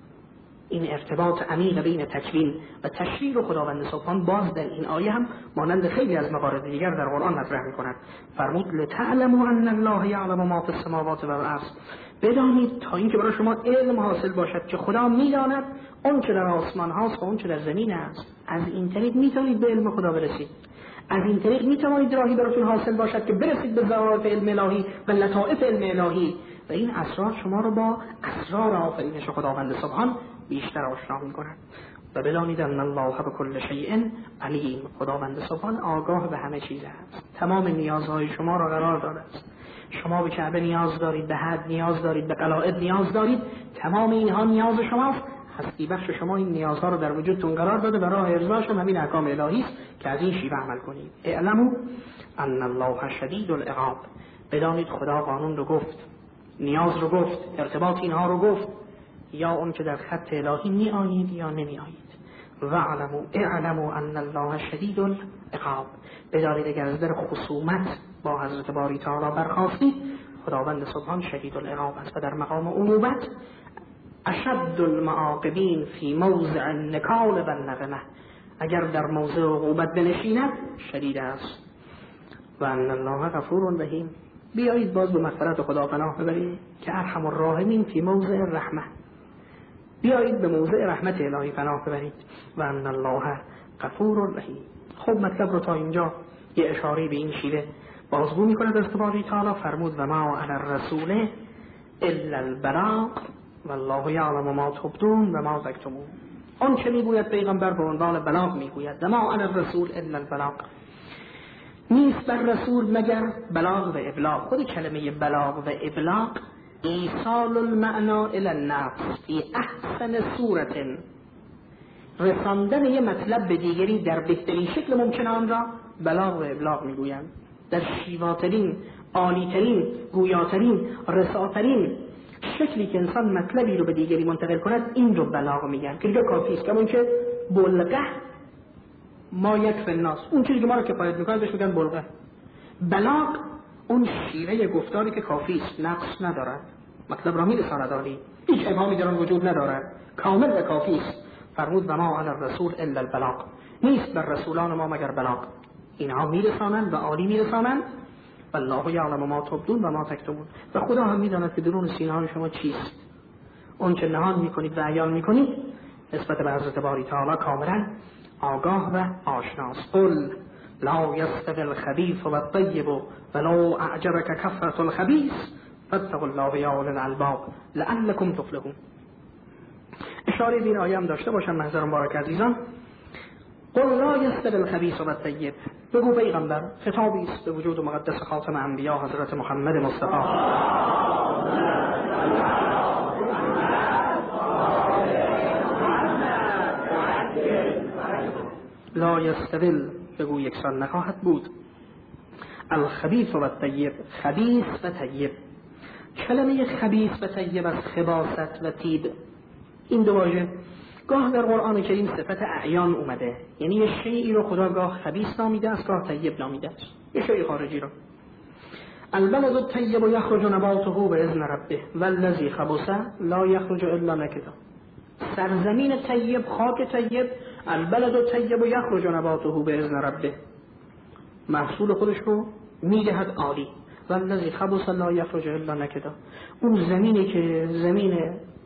این ارتباط عمیق بین تکوین و تشریع رو خداوند سبحان باز در این آیه هم مانند خیلی از موارد دیگر در قرآن مطرح می‌کند. فرمود لتعلموا ان الله یعلم ما فی السماوات و الارض، بدانید تا اینکه برای شما علم حاصل باشد که خدا می‌داند اون چه در آسمان هاست و اون چه در زمین است. از این طریق می‌تونید به علم خدا برسید، از این طریق می‌توانید راهی براتون حاصل باشد که برسید به ظواهر علم الهی و لطائف علم الهی، و این اسرار شما رو با اسرار آفرینش خداوند سبحان بیشتر آشنا می‌کند. و بدانید ان الله بكل شیء علیم، خداوند سبحان آگاه به همه چیز است، تمام نیازهای شما را قرار داده است. شما به کعبه نیاز دارید، به حد نیاز دارید، به قلائد نیاز دارید، تمام اینها نیاز شماست. هستی بخش شما این نیازها رو در وجودتون قرار داده و راه ارضاش هم همین احکام الهی است که از این شیوه عمل کنید. اعلموا ان الله شدید العقاب، بدانید خدا قانون رو گفت، نیاز رو گفت، ارتباط اینها رو گفت، یا اون که در خط الهی می آیید یا نمی آیید. و اعلموا ان الله شدید العقاب، بدانید اگر از در خصومت با حضرت باری تعالی برخاستید، خداوند سبحان شدید العقاب است و در مقام عقوبت اشد المعاقبین فی موضع النکال و النقمه، اگر در موضع عقوبت بنشیند شدید است. و ان الله غفور رحیم، بیایید باز به مغفرت خدا پناه ببرید که ارحم الراحمین فی موضع الرحمه، بیایید به موضع رحمت الهی پناه ببرید. و ان الله غفور رحیم. خب مطلب رو تا اینجا یه اشاره به این شیوه بازگو می‌کند از باری تعالی. فرمود و ما علی الرسول الا البلاغ والله یعلم ما تبدون و ما تکتمون. آن چه میگوید پیغمبر به عنوان بلاغ میگوید، و ما علی الرسول الا البلاغ، نیست بر رسول مگر بلاغ و ابلاغ. خود کلمه بلاغ و ابلاغ ایصال المعنا الی النفس فی احسن صورت، رساندن یه مطلب به دیگری در بهترین شکل ممکن آن را بلاغ و ابلاغ میگویند. در شیواترین، عالیترین، گویاترین، رساترین شکلی که انسان مطلبی رو به دیگری منتقل کند این رو بلاغ میگن که دیگه کافی است. کمون که بلغه ما یکفی الناس، اون چیزی که ما رو کفایت میکنه بهش میگن بلغه. بلاغ اون شیوه گفتاری که کافی است، نقص ندارد، مطلب را میرساند عالی، هیچ ابهامی در آن وجود ندارد، کامل و کافی است. فرمود و ما علی الرسول الا البلاغ، نیست بر رسولان ما مگر بلاغ، اینها میرسانند و عالی میرسانند والله یعلم ما تبدون و ما تکتمون، و خدا هم میداند که درون سینه‌های شما چیست. اون چه نهان میکنید و عیان میکنید نسبت به حضرت باری تعالی کاملا آگاه و آشناست. قل لا یستوی الخبیث و الطیب ولو اعجبک کثرة الخبیث فاتقوا الله یا اولی الالباب لعلکم تفلحون. اشاره به این آیه هم داشته باشم محضر مبارک عزیزان. قل لا یستوی الخبیث و الطیب، بگو پیغمبر، خطابی است به وجود مقدس خاتم انبیا حضرت محمد مصطفی. لا یستوی، بگو یکسان نخواهد بود، الخبیث و الطیب، خبیث و طیب. کلمه خبیث و طیب از خباثت و طیب، این دو واژه گاه در قرآن کریم صفت اعیان اومده، یعنی یه شیئی رو خدا گاه خبیث نامیده است، گاه طیب نامیده است، یه شیء خارجی رو. البلد الطیب یخرج نباته باذن ربه والذی خبث لا یخرج الا نکدا. سرزمین طیب، خاک طیب، البلد الطیب یخرج نباته باذن ربه، محصول خودش رو میدهد عالی. والذی خبث لا یخرج الا نکدا، اون زمینی که زمین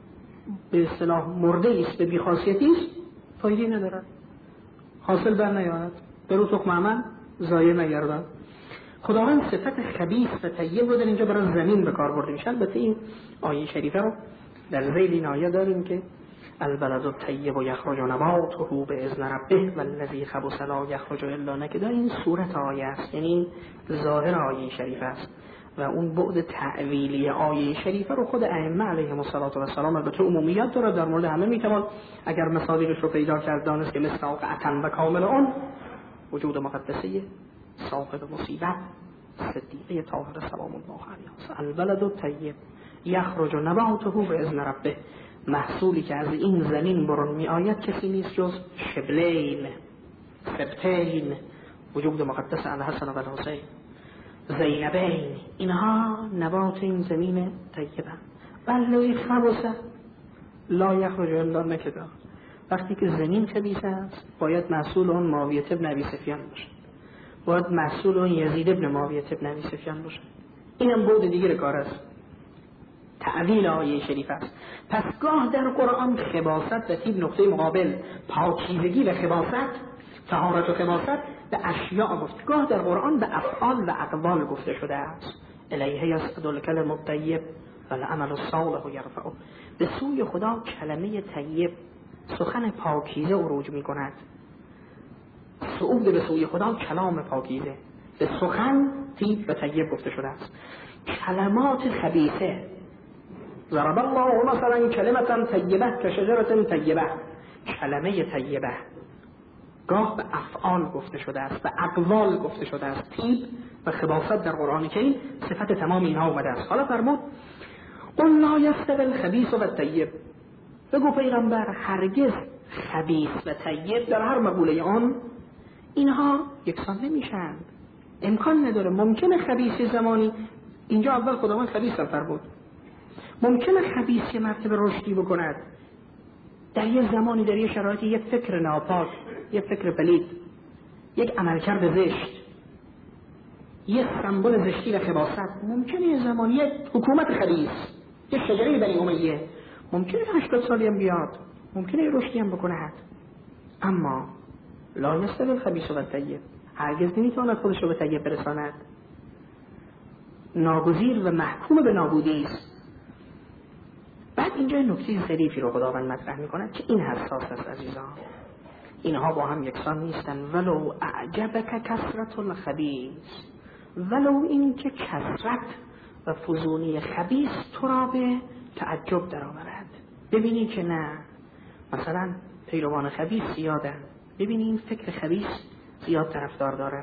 به اصطلاح مرده است، به بیخاصیتی است، فایده ندارد، حاصل بر نیارد، برو تخم عمل ضایع نگردد. خداوند صفت خبیث و طیب رو در اینجا برای زمین به کار برده میشه. البته این آیه شریفه رو در ذیل این آیه داریم که البلد الطیب یخرج نباته باذن ربه والذی خبث لا یخرج الا نکدا. این صورت آیه است، یعنی ظاهر آیه شریفه است و اون بعد تعویلی آیه شریفه رو خود ائمه علیهم السلام البته عمومیت داره، در مورد همه میتوان اگر مصادیقش رو پیدا کرد دانست که مصداق عتم و کامل اون وجود مقدسه صاحب مصیبت صدیقه طاهره سلام الله علیها. البلد الطیب یخرج نباته باذن ربه، محصولی که از این زمین برون می آید کسی نیست جز شبلین، سبتین، وجود مقدس الحسن و الحسین، زینبین، اینها نبات این زمین طیبه. بلوی خبث لا یخرج الا نکدا، وقتی که زمین خبیث است باید محصول اون معاویه بن ابی سفیان باشه، باید محصول اون یزید بن معاویه بن ابی سفیان باشه. اینم بود دیگه کار است، تعویل آیه شریف است. پس گاه در قرآن خباثت و طیب نقطه مقابل پاکیزگی و خباثت، طهارت و خباثت به اشیاء گفت، گاه در قرآن به افعال و اقوال گفته شده است. الیه یصعد الکلم الطیب والعمل الصالح یرفعه، به سوی خدا کلمه طیب، سخن پاکیزه عروج می کند. صعود به سوی خدا کلام پاکیزه، به سخن طیب و طیب گفته شده است. کلمات خبیثه، ضرب الله مثلا کلمة طیبه کشجرة طیبه، کلمه طیبه گاه به افعال گفته شده است، به اقوال گفته شده است. طیب و خباثت در قرآن کریم صفت تمام اینها اومده است. حالا فرمود قل لا یستوی الخبیث و الطیب، بگو پیغمبر هرگز خبیث و طیب در هر مقوله آن اینها یکسان نمیشن، امکان نداره. ممکنه خبیث زمانی، اینجا اول خداوند خبیث فرمود، ممکنه خبیث یه مرتبه رشدی بکند در یه زمانی، در یه شرایطی، یک فکر ناپاک، یک فکر پلید، یک عملکرد زشت، یک سمبل زشتی و خباثت. ممکنه یه زمانی یک حکومت خبیث، یک شجره بنی امیه، ممکنه 80 سالی هم بیاد، ممکنه یه رشدی هم بکند. اما لا یستوی الخبیث و الطیب، هرگز نمیتواند خودش رو به طیب برساند، ناگزیر و محکوم به نابودی است. بعد اینجا نکته ظریفی رو خداوند مطرح می‌کند که این حساس است عزیزان، اینها با هم یکسان نیستن. ولو اعجبک کثرت الخبیث، ولو این که کثرت و فزونی خبیث تو را به تعجب درآورد، ببینی که نه، مثلا پیروان خبیث زیادن، ببینی این فکر خبیث زیاد طرفدار داره.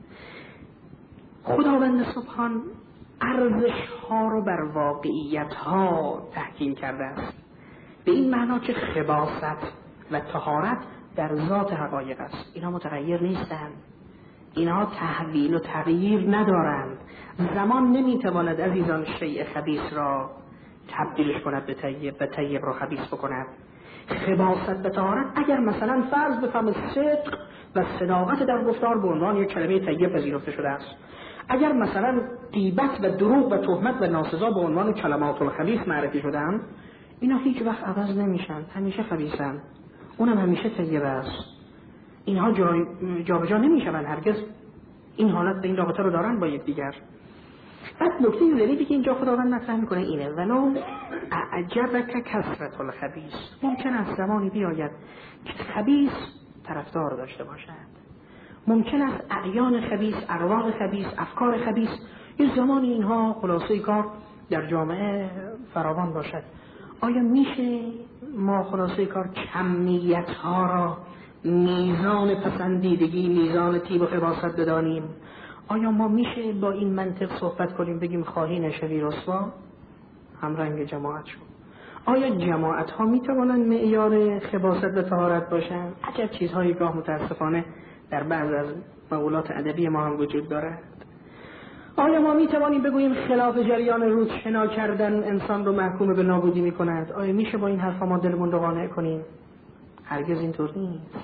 خداوند سبحان ارزش ها رو بر واقعیت ها تحکیم کرده است، به این معنا که خباثت و طهارت در ذات حقایق است، اینها متغیر نیستند، اینها تحویل و تغییر ندارند. زمان نمیتواند عزیزان شیء خبیث را تبدیلش کند به طیب و طیب را خبیث بکند. خباثت و طهارت اگر مثلا فرض بفهم صدق و صداقت در گفتار به عنوان یک کلمه طیب پذیرفته شده است، اگر مثلا غیبت و دروغ و تهمت و ناسزا به عنوان کلمات الخبیث معرفی شدن، اینا هیچ وقت عوض نمیشن، همیشه خبیثن، اونم همیشه طیبه است. اینها جابجا نمیشون هرگز. این حالت به این رابطه رو دارن با یکدیگر. بعد نکته ظریفی که اینجا خداوند مطرح میکنه اینه: ولو اعجبک کثرة الخبیث. ممکن است زمانی بیاید که خبیث طرفدار داشته باشد، ممکن است اعیان خبیث، ارواح خبیث، افکار خبیث، یه زمانی اینها خلاصه کار در جامعه فراوان باشد. آیا میشه ما خلاصه کار کمیت ها را میزان پسندیدگی، میزان طیب و خباثت بدانیم؟ آیا ما میشه با این منطق صحبت کنیم بگیم خواهی نشوی رسوا همرنگ جماعت شو؟ آیا جماعت ها میتوانند معیار خباثت و طهارت باشند؟ عجب چیزهایی گاه متاسفانه در بعض از مقولات ادبی ما هم وجود دارد. آیا ما میتوانیم بگوییم خلاف جریان رود شنا کردن انسان رو محکوم به نابودی میکند؟ آیا میشه با این حرفا ما دلمون رو قانع کنیم؟ هرگز اینطور نیست.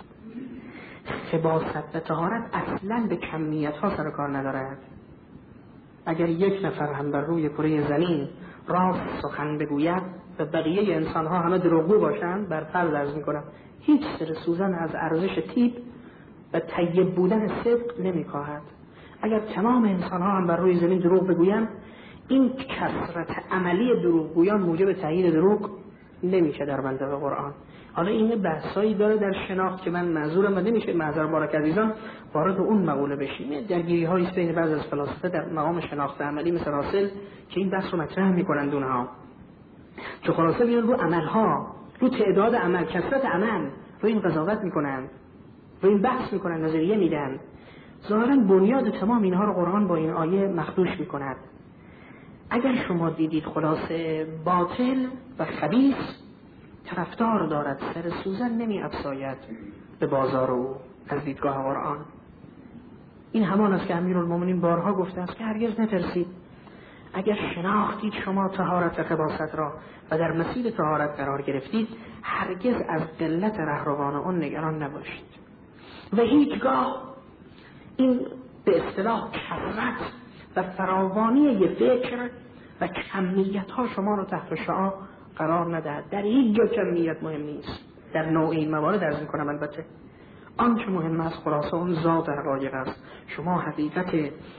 خباثت و طهارت اصلا به کمیت ها سر کار ندارد. اگر یک نفر هم بر روی کره زمین راست سخن بگوید و بقیه انسان ها همه دروغگو باشند، بر فرض عرض میکنم هیچ سر سوزن از ارزش طیب و طیب بودن صدق نمیکاهد. اگر تمام انسان ها هم بر روی زمین دروغ بگویند، این کثرت عملی دروغگویان موجب تایید دروغ نمیشه در منطق قرآن. حالا این بحثایی داره در شناخت که من معذورم و نمیشه معذر بارک عزیزان وارد اون مقوله بشیم. درگیری هایی است بین بعض از فلاسفه در مقام شناخت عملی مثل راسل که این بحث رو مطرح میکنند اونها، که خلاصه میان رو عمل ها، رو تعداد عمل، کثرت عمل رو این قضاوت میکنند، رو این بحث میکنند، نظریه میدن. ظاهرا بنیاد تمام اینها رو قرآن با این آیه مخدوش میکند. اگر شما دیدید خلاصه باطل و خبیث طرفدار دارد، سر سوزن نمی افزاید به بازار او از دیدگاه قرآن. این همان است که امیرالمومنین بارها گفته است که هرگز نترسید. اگر شناختید شما طهارت و خباثت را و در مسیر طهارت قرار گرفتید، هرگز از قلت رهروان آن نگران نباشید و هیچگاه این به اصطلاح کثرت و فراوانی یه فکر و کمیت ها شما رو تحت شعاع قرار ندهد. در هیچ جا کمیت مهم نیست. در نوع این موارد عرض میکنم البته آنچه مهم است خلاصه اون ذات حقایق است. شما حقیقت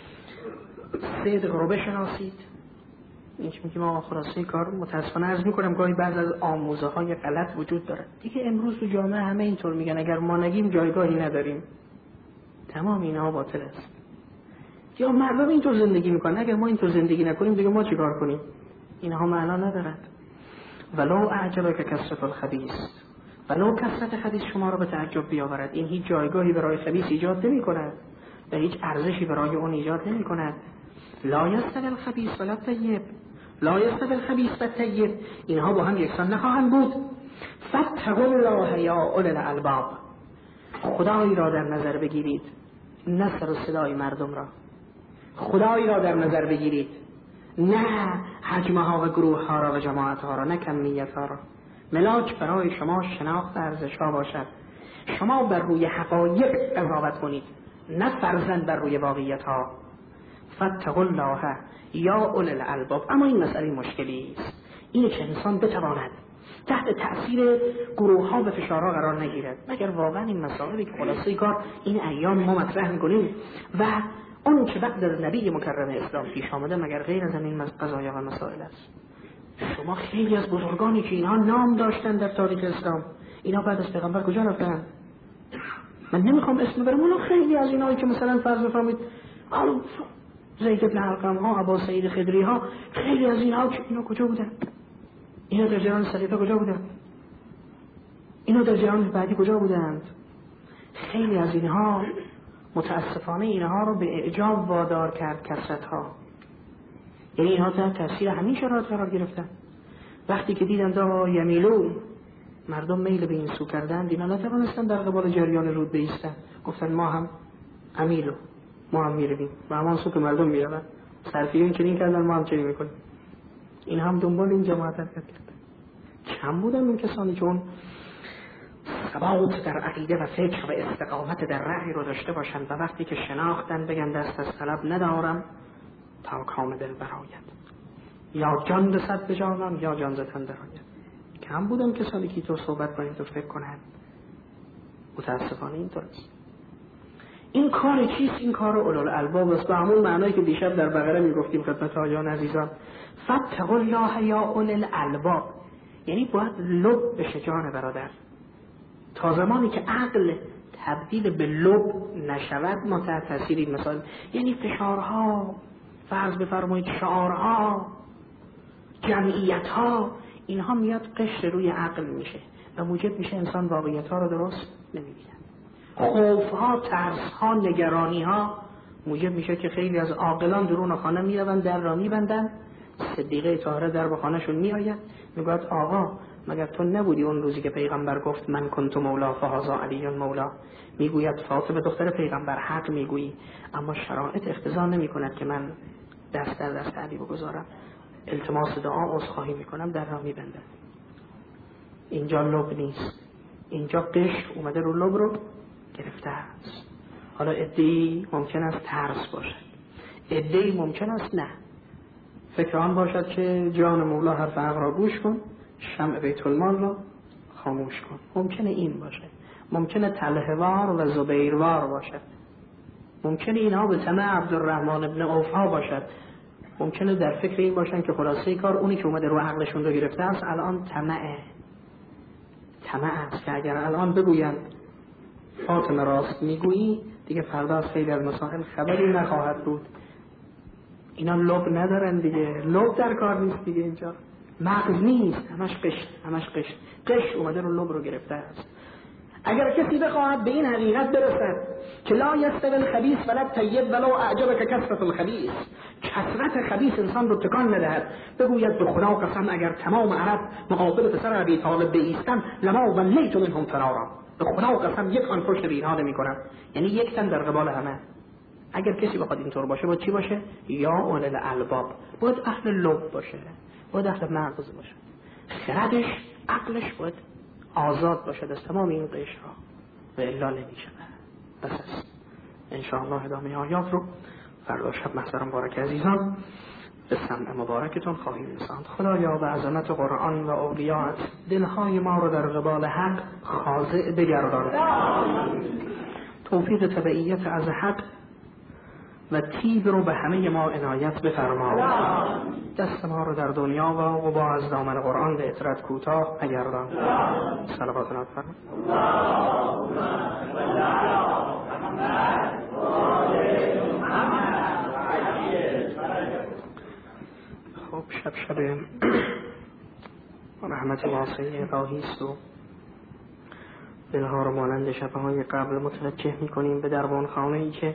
صدق رو بشناسید. این که میگیم آقا خلاصه کار متاسفانه عرض میکنم گاهی بعض از آموزه های غلط وجود داره دیگه. امروز تو جامعه همه اینطور میگن اگر ما نگیم جایگاهی نداریم. تمام اینها باطل است. یا مردم اینطور زندگی میکنن، اگر ما اینطور زندگی نکنیم دیگه ما چیکار کنیم؟ اینها معنا ندارد. ولو اعجبک کثرة الخبیث، ولو کثرت خبیث شما را به تعجب بیاورد، این هیچ جایگاهی برای خبیث ایجاد نمی کند و هیچ ارزشی برای اون ایجاد نمی کند. لا یستوی الخبیث ولا الطیب، لا یستوی الخبیث و الطیب، اینها با هم یکسان نخواهند بود. فاتقوا الله یا اولي الالباب، خدایی را در نظر بگیرید، نه سر و صدای مردم را. خدایی را در نظر بگیرید، نه حجمه ها و گروه ها را و جماعت ها را، نه کمیت ها را. ملاک برای شما شناخت ارزش ها باشد. شما بر روی حقایق قضاوت کنید، نه فرضاً بر روی واقعیت ها. فاتقوا الله یا اولی الالباب. اما این مسئله مشکلی است، اینه که انسان بتواند تحت تأثیر گروه ها و فشارها قرار نگیرد. مگر واقعا این مسائلی که خلاصه کار این ایام ما مطرح میکنیم و اون که بعد از نبی مکرم اسلام پیش آمده مگر غیر از این قضایا و مسائل است؟ شما خیلی از بزرگانی که اینها نام داشتن در تاریخ اسلام، اینا بعد از پیغمبر کجا رفتن؟ من نمیخوام اسم ببرم، اون خیلی از اینایی که مثلا فرض بفرمایید زید بن علقم ها، ابا سعید خدری ها، خیلی از اینها که اینا کجا بودن؟ اینا در جریان سلیفه کجا بودن؟ اینا در جریان بعدی کجا بودند؟ خیلی از اینها متاسفانه اینها رو به اعجاب وادار کرد کثرت ها. یعنی اینها تحت تاثیر همین شرایط قرار گرفتن. وقتی که دیدن دا یمیلو مردم میل به این سو کردن، اینا نتوانستن در قبال جریان رود بایستن. گفتن ما هم امیلو، ما هم میرویم و همان سو که مردم میروند. صرفیون چنین کردن، ما هم چنین میکنیم. این هم دنبال این جماعت حرکت کردن. کم بودن اون کسانی که اون ثبات در عقیده و فکر و استقامت در رأی رو داشته باشند و وقتی که شناختن بگن دست از طلب ندارم تا کام دل برآید، یا جان رسد به جانم یا جان ز تن درآید. کم بودم کسانی که تو صحبت کنید و فکر کنند. متاسفانه اینطوریست. این کار چیست؟ این کار اولوالالباب است. به همون معنایی که دیشب در بقره میگفتیم خدمت آقایان عزیزان، فاتقوا الله یا اولی الالباب، یعنی باید لب بشه جان برادر. تا زمانی که عقل تبدیل به لب نشود ما تحت تاثیر این مثال، یعنی فشارها، فرض بفرمایید شعارها، جمعیتها، اینها میاد قشر روی عقل میشه و موجب میشه انسان واقعیتها رو درست نمیبینه. خوفها، ترسها، نگرانیها موجب میشه که خیلی از عاقلان درون خانه میروند، در را میبندن. صدیقه طاهره در به خانهشون میآید، میگوید آقا مگر تو نبودی اون روزی که پیغمبر گفت من کنت مولا فهذا علی مولا؟ میگوید فاطمه دختر پیغمبر حق میگویی، اما شرایط اقتضا نمیکند که من دست در دست علی بگذارم. التماس دعا عذرخواهی میکنم، در را میبندم. اینجا لب نیست، اینجا قشر اومده رو لب رو گرفته است. حالا عده‌ای ممکن است ترس باشد، عده‌ای ممکن است نه، فکر آن باشد که جان مولا حرف حق را گوش کن، شمع بیت المال را خاموش کن. ممکنه این باشه، ممکنه طلحه‌وار و زبیروار باشد، ممکنه اینها به طمع عبدالرحمن ابن عوف باشد، ممکنه در فکر این باشن که خلاصه کار اونی که اومده رو عقلشون رو گرفته است الان طمع است که اگر الان بگویند فاطمه راست میگویی دیگه فردا از خیلی از مسائل خبری نخواهد بود. اینا لب ندارن دیگه، لب در کار نیست دیگه، اینجا مغز نیست، همش قشر اومده رو لب رو گرفته است. اگر کسی بخواهد به این حقیقت برسد که لا یستوی الخبیث ولا الطیب ولو اعجبک کثرة الخبیث، کثرت خبیث انسان رو تکان ندهد، بگوید به خدا قسم اگر تمام عرب مقابل پسر ابی طالب بایستند لما ولیت منهم فرارا، به خدا قسم یک آن پشت به اینها نمی‌کنم، یعنی یک تن در قبال همه. اگر کسی بخواد اینطور باشه باید چی باشه؟ یا اول الالباب، باید اهل لب باشه، باید اهل مغز باشه، خردش عقلش باید آزاد باشد از تمام این قشرها و الا نمیشه. بس است. انشاءالله ادامه آیات رو فردا شب محضر مبارک عزیزان به سمع مبارکتون خواهیم رساند. خدایا به عظمت قرآن و اولیات دلهای ما رو در قبال حق خاضع بگردان، توفیق تبعیت از حق و تیب رو به همه ما عنایت بفرما. دست ما رو در دنیا و عقبا از دامن قرآن به اطرت کوتاه نگردان. صلوات نات فرما. خب شب رحمت واسعه الهی است و دلها رو مانند شبهای قبل متوجه می‌کنیم به دربان خانه‌ای که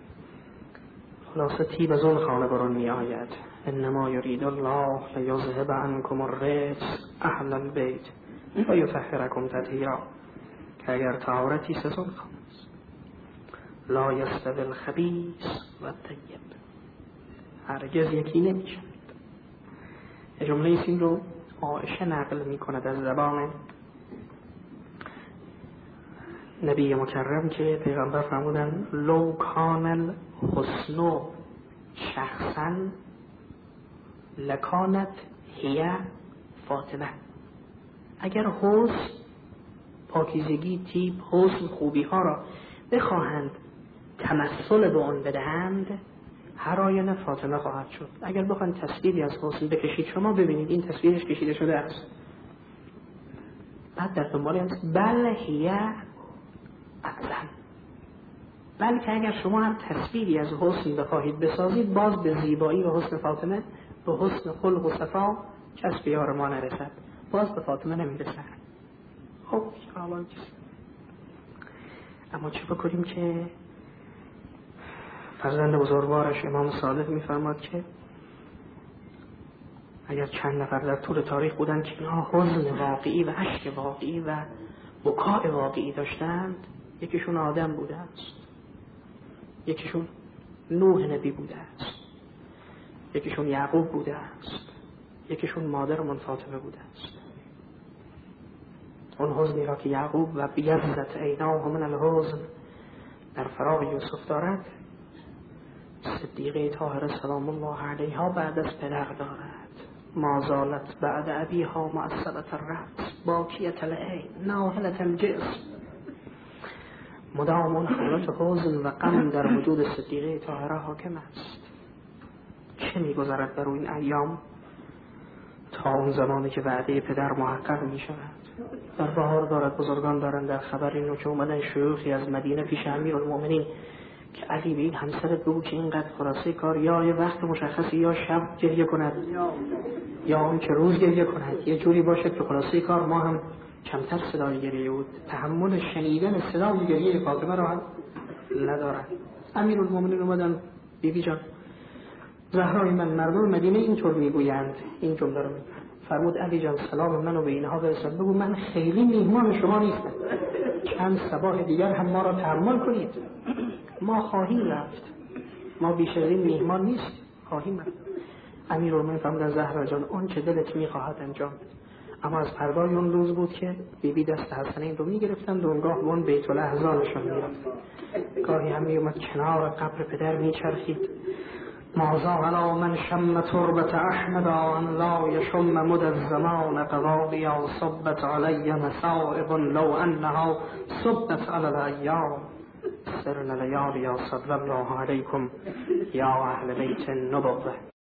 خلاصه تیب از اون خانه برون می آید. انما یرید الله لیذهب عنکم الرجس اهل البیت و یطهرکم تطهیرا، که اگر طهارتی از اون خانه است. لا یستوی الخبیث و الطیب، هرگز یکی نمیشند. جمله این رو عایشه نقل می کند از زبان نبی مکرم که پیغمبر فرمودن لو کان الحسن شخصا لکانت هی فاطمه. اگر حسن، پاکیزگی، تیب، حسن، خوبی ها را بخواهند تمثل به آن بدهند، هر آینه فاطمه خواهد شد. اگر بخواهند تصویری از حسن بکشید شما ببینید این تصویرش کشیده شده است، بعد در دنبال است بل هی اعظم، بلکه اگر شما هم تصویری از حسن بخواهید بسازید باز به زیبایی و حسن فاطمه، به حسن خلق و صفا کس به یار ما نرسد، باز به فاطمه نمیرسد. خب اما چه بکنیم که فرزند بزرگوارش امام صادق میفرماد که اگر چند نفر در طول تاریخ بودن که اینها حزن واقعی و اشک واقعی و بکاء واقعی داشتند، یکیشون آدم بوده است، یکیشون نوح نبی بوده است، یکیشون یعقوب بوده است، یکیشون مادر من فاطمه بوده است. اون حزنی را که یعقوب و بیضت عیناه من الحزن در فراق یوسف دارد، صدیقه طاهره سلام الله علیها بعد از پدر دارد. ما زالت بعد ابیها معصبت الرأس باکیت العین ناهلت الجسم. مدام اون حالت حزن و غم در وجود صدیقه طاهره حاکم است. چه می‌گذرد بر این ایام تا اون زمانی که وعده پدر محقق می شود؟ در بهار دارد بزرگان دارند در خبر اینو که اومدن شیوخی از مدینه پیش امیرالمومنین که علی به این همسرت بگو که اینقدر خلاصه کار یا یه وقت مشخصی یا شب گریه کند یا اون که روز گریه کند، یه جوری باشه که خلاصه کار ما هم کمتر صدای گریه بود، تحمل شنیدن صدای گریه فاطمه را هم ندارد. امیرالمومنین اومدن بیبی جان زهرای من مردم مدینه اینطور میگویند، این جمله رو میگن. فرمود علی جان سلام منو به اینها برسان، بگو من خیلی میهمان شما نیستم، چند صباح دیگر هم ما را تحمل کنید، ما خواهیم رفت، ما بیش از این میهمان نیست، خواهیم رفت. امیرالمومنین فرمودن زهرا جان اون چه دلت میخواهد انجام. اما از پردای اون روز بود که بیبی دست حسنین رو میگرفتند و اونگاه به اون بیت الاحزانشون میرفت، گاهی هم میومد کنار قبر پدر میچرخید. مازا علا من شم تربت احمد ان لا یشم مد الزمان قضایا صبت علی مصائب لو انها صبت علی الایام سرنا لیالیا صلی الله علیکم یا اهل بیت النبوة.